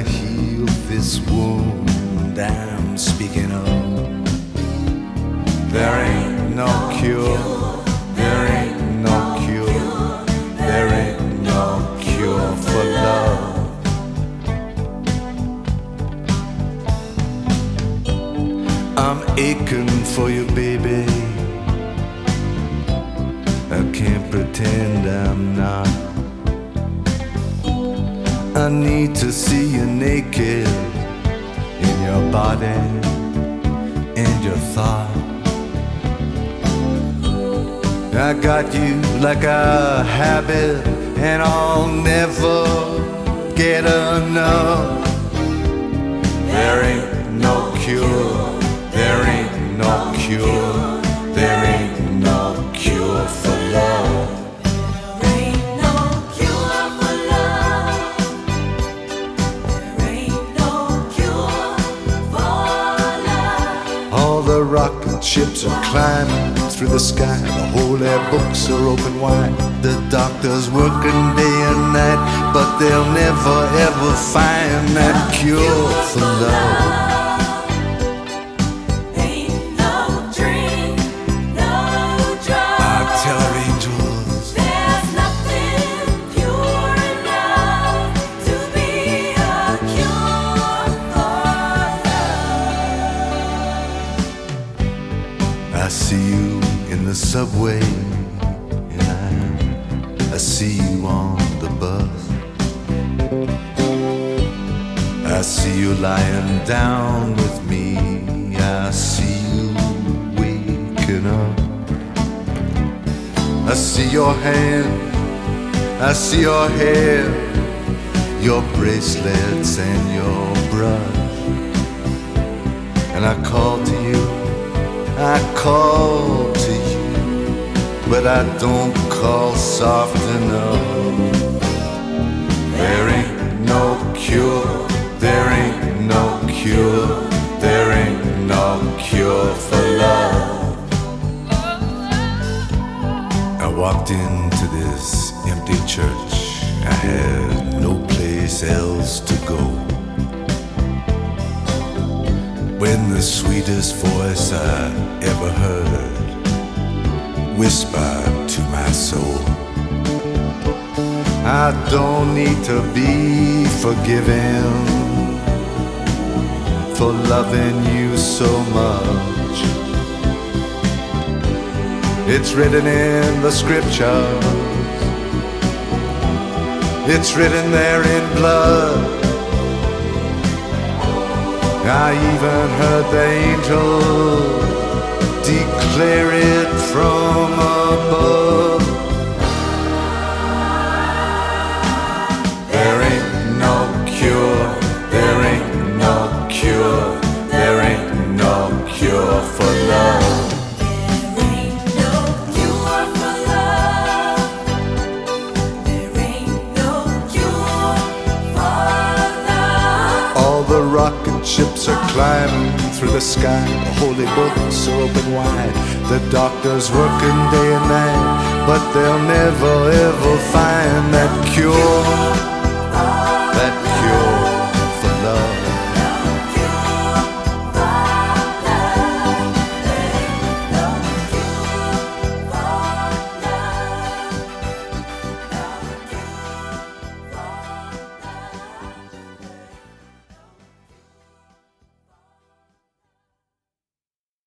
heal this wound I'm speaking of. There ain't no cure, there ain't no cure, there ain't no cure for love. I'm aching for you, baby. I can't pretend I'm not. I need to see you naked in your body and your thought. I got you like a habit, and I'll never get enough. There ain't no cure, there ain't no cure, there ain't no cure for love. There ain't no cure for love. There ain't no cure for love. All the rocket ships are climbing through the sky. The holy books are open wide. The doctors working day and night, but they'll never ever find that cure for love. I see you in the subway, and I see you on the bus. I see you lying down with me. I see you waking up. I see your hand, I see your hair, your bracelets and your brush. And I call to you, I call to you, but I don't call soft enough. There ain't no cure, there ain't no cure, there ain't no cure for love. I walked into this empty church. I had no place else to go, when the sweetest voice I ever heard whispered to my soul, I don't need to be forgiven for loving you so much. It's written in the scriptures, it's written there in blood. I even heard the angel declare it from above. There ain't no cure, there ain't no cure, there ain't no cure for love. There ain't no cure for love. There ain't no cure for love. All the rocket ships are climbing through the sky. The holy books are open wide. The doctors working day and night, but they'll never ever find that cure.